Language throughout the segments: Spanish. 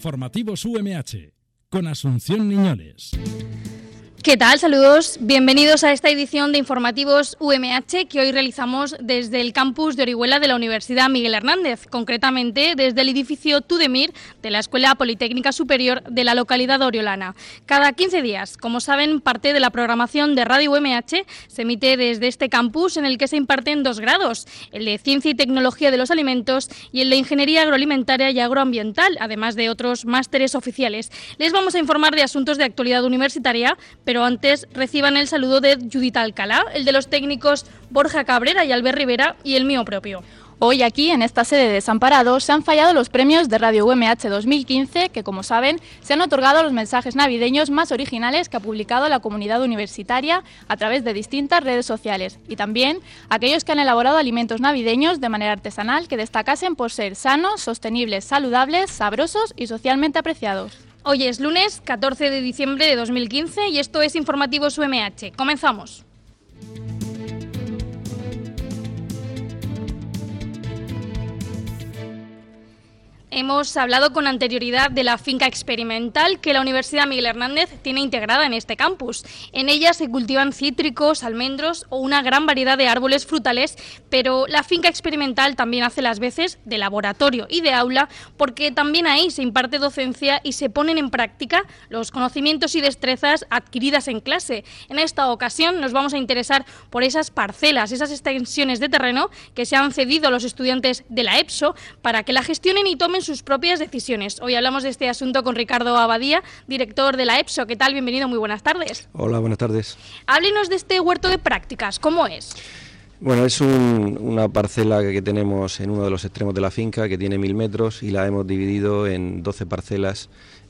Informativos UMH, con Asunción Niñoles. ¿Qué tal? Saludos. Bienvenidos a esta edición de Informativos UMH que hoy realizamos desde el campus de Orihuela de la Universidad Miguel Hernández, concretamente desde el edificio Tudemir de la Escuela Politécnica Superior de la localidad de Oriolana. Cada 15 días, como saben, parte de la programación de Radio UMH se emite desde este campus en el que se imparten 2 grados, el de Ciencia y Tecnología de los Alimentos y el de Ingeniería Agroalimentaria y Agroambiental, además de otros másteres oficiales. Les vamos a informar de asuntos de actualidad universitaria, pero antes reciban el saludo de Judith Alcalá, el de los técnicos Borja Cabrera y Albert Rivera y el mío propio. Hoy aquí, en esta sede de Desamparados, se han fallado los premios de Radio UMH 2015, que como saben, se han otorgado a los mensajes navideños más originales que ha publicado la comunidad universitaria a través de distintas redes sociales, y también aquellos que han elaborado alimentos navideños de manera artesanal que destacasen por ser sanos, sostenibles, saludables, sabrosos y socialmente apreciados. Hoy es lunes 14 de diciembre de 2015 y esto es Informativos UMH. Comenzamos. Hemos hablado con anterioridad de la finca experimental que la Universidad Miguel Hernández tiene integrada en este campus. En ella se cultivan cítricos, almendros o una gran variedad de árboles frutales, pero la finca experimental también hace las veces de laboratorio y de aula porque también ahí se imparte docencia y se ponen en práctica los conocimientos y destrezas adquiridas en clase. En esta ocasión nos vamos a interesar por esas parcelas, esas extensiones de terreno que se han cedido a los estudiantes de la EPSO para que la gestionen y tomen sus propias decisiones. Hoy hablamos de este asunto con Ricardo Abadía, director de la EPSO. ¿Qué tal? Bienvenido, muy buenas tardes. Hola, buenas tardes. Háblenos de este huerto de prácticas, ¿cómo es? Bueno, es una parcela que tenemos en uno de los extremos de la finca, que tiene 1000 metros, y la hemos dividido en 12 parcelas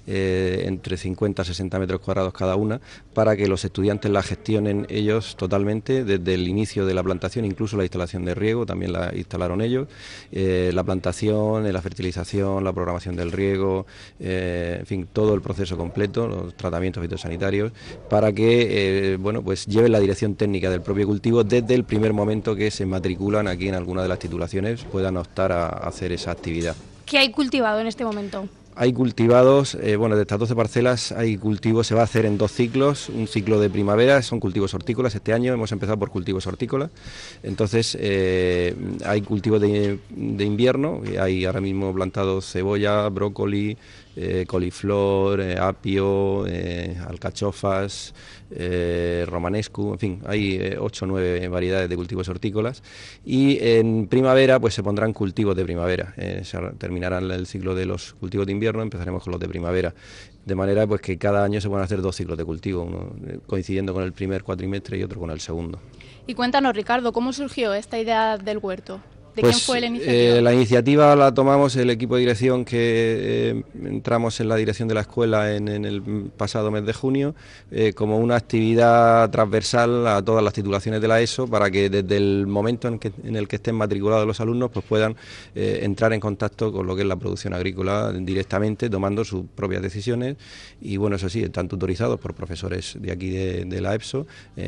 entre 50 a 60 metros cuadrados cada una, para que los estudiantes la gestionen ellos totalmente desde el inicio de la plantación, incluso la instalación de riego también la instalaron ellos, la plantación, la fertilización, la programación del riego, en fin, todo el proceso completo, los tratamientos fitosanitarios, para que pues lleven la dirección técnica del propio cultivo desde el primer momento que se matriculan aquí en alguna de las titulaciones, puedan optar a hacer esa actividad. ¿Qué hay cultivado en este momento? Hay cultivados, de estas 12 parcelas hay cultivos, se va a hacer en 2 ciclos, un ciclo de primavera, son cultivos hortícolas, este año hemos empezado por cultivos hortícolas, entonces hay cultivos de invierno, hay ahora mismo plantados cebolla, brócoli, coliflor, apio, alcachofas, romanescu, en fin, hay 8 o 9 variedades de cultivos hortícolas, y en primavera pues se pondrán cultivos de primavera, se terminarán el ciclo de los cultivos de invierno, empezaremos con los de primavera, de manera pues que cada año se van a hacer 2 ciclos de cultivo, uno coincidiendo con el primer cuatrimestre y otro con el segundo. Y cuéntanos, Ricardo, ¿cómo surgió esta idea del huerto? ¿De quién fue la iniciativa? La iniciativa la tomamos el equipo de dirección que entramos en la dirección de la escuela en el pasado mes de junio, como una actividad transversal a todas las titulaciones de la ESO, para que desde el momento en el que estén matriculados los alumnos pues puedan entrar en contacto con lo que es la producción agrícola directamente, tomando sus propias decisiones, y bueno, eso sí, están tutorizados por profesores de aquí de la EPSO,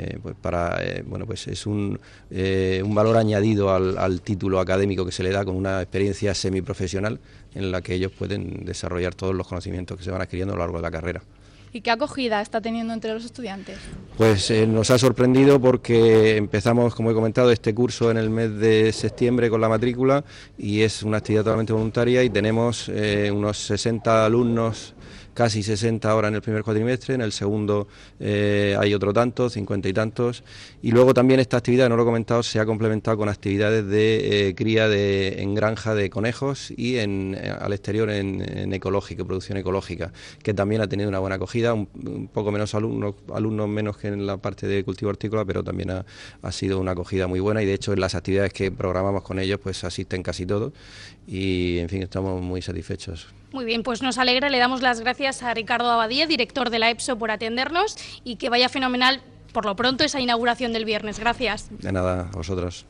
pues es un valor añadido al título académico que se le da, con una experiencia semiprofesional en la que ellos pueden desarrollar todos los conocimientos que se van adquiriendo a lo largo de la carrera. ¿Y qué acogida está teniendo entre los estudiantes? Pues nos ha sorprendido porque empezamos, como he comentado, este curso en el mes de septiembre con la matrícula, y es una actividad totalmente voluntaria, y tenemos unos 60 alumnos, casi 60 ahora en el primer cuatrimestre, en el segundo hay otro tanto, 50 y tantos, y luego también esta actividad, no lo he comentado, se ha complementado con actividades de cría en granja de conejos y al exterior en ecológico, producción ecológica, que también ha tenido una buena acogida, un poco menos alumnos menos que en la parte de cultivo hortícola, pero también ha sido una acogida muy buena, y de hecho en las actividades que programamos con ellos pues asisten casi todos, y en fin, estamos muy satisfechos. Muy bien, pues nos alegra, le damos las gracias a Ricardo Abadía, director de la EPSO, por atendernos, y que vaya fenomenal por lo pronto esa inauguración del viernes. Gracias. De nada, a vosotros.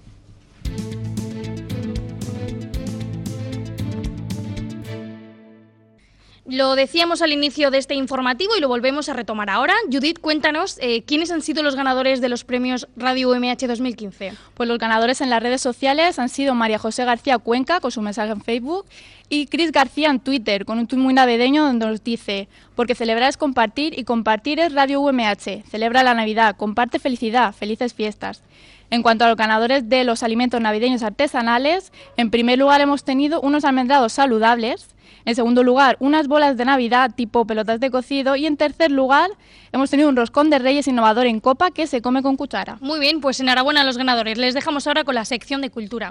Lo decíamos al inicio de este informativo y lo volvemos a retomar ahora. Judith, cuéntanos quiénes han sido los ganadores de los premios Radio UMH 2015. Pues los ganadores en las redes sociales han sido María José García Cuenca, con su mensaje en Facebook, y Cris García en Twitter, con un tuit muy navideño donde nos dice: porque celebrar es compartir y compartir es Radio UMH. Celebra la Navidad, comparte felicidad, felices fiestas. En cuanto a los ganadores de los alimentos navideños artesanales, en primer lugar hemos tenido unos almendrados saludables, en segundo lugar unas bolas de Navidad tipo pelotas de cocido y en tercer lugar hemos tenido un roscón de Reyes innovador en copa que se come con cuchara. Muy bien, pues enhorabuena a los ganadores. Les dejamos ahora con la sección de cultura.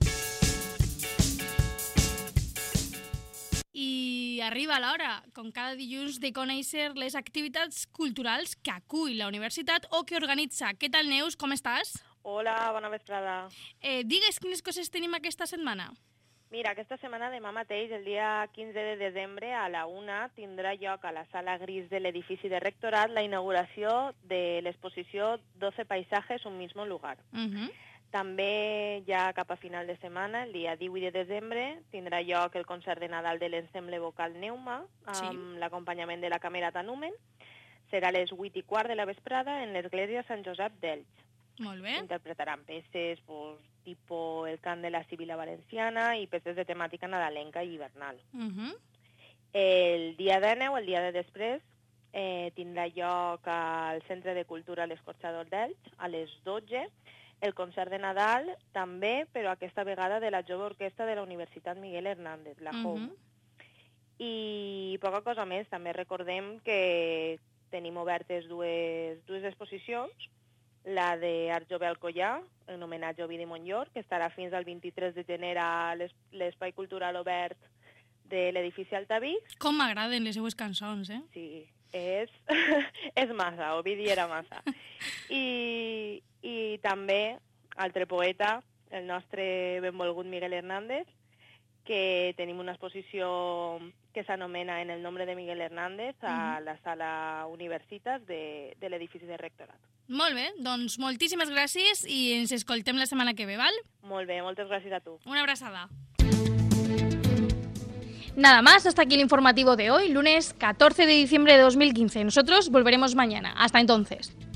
I arriba l'hora, com cada dilluns, de conèixer les activitats culturals que acull la universitat o que organitza. Què tal, Neus? Com estàs? Hola, bona vesprada. Digues quines coses tenim aquesta setmana. Mira, aquesta setmana demà mateix, el dia 15 de desembre, a la 1, tindrà lloc a la sala gris de l'edifici de rectorat la inauguració de l'exposició 12 paisajes, un mismo lugar. També ja cap a final de setmana, el dia 18 de desembre, tindrà lloc el concert de Nadal de l'ensemble vocal Neuma, amb l'acompanyament de la Camerata Numen. Serà a les 8:15 de la vesprada en l'església Sant Josep d'Elx. Molt bé. Interpretaran peces tipo el cant de la Sibila Valenciana i peces de temàtica nadalenca i hivernal. El dia 19, el dia de després, tindrà lloc al Centre de Cultura l'Escorxador d'Elx a les 12, el concert de Nadal també, però aquesta vegada de la jove orquestra de la Universitat Miguel Hernández, la Home. I poca cosa més, també recordem que tenim obertes dues exposicions, la d'Art Jove Alcoià, en homenatge a Ovidi Montllor, que estarà fins al 23 de gener a l'Espai Cultural Obert de l'edifici Altavix. Com m'agraden les seues cançons, eh? Sí, és massa, Ovidi era massa. I també, altre poeta, el nostre benvolgut Miguel Hernández, que tenim una exposició que s'anomena En el nombre de Miguel Hernández a la sala Universitas de l'edifici de rectorat. Molt bé, doncs moltíssimes gràcies i ens escoltem la setmana que ve, val? Molt bé, moltes gràcies a tu. Una abraçada. Nada más, hasta aquí el informativo de hoy, lunes 14 de diciembre de 2015. Nosotros volveremos mañana. Hasta entonces.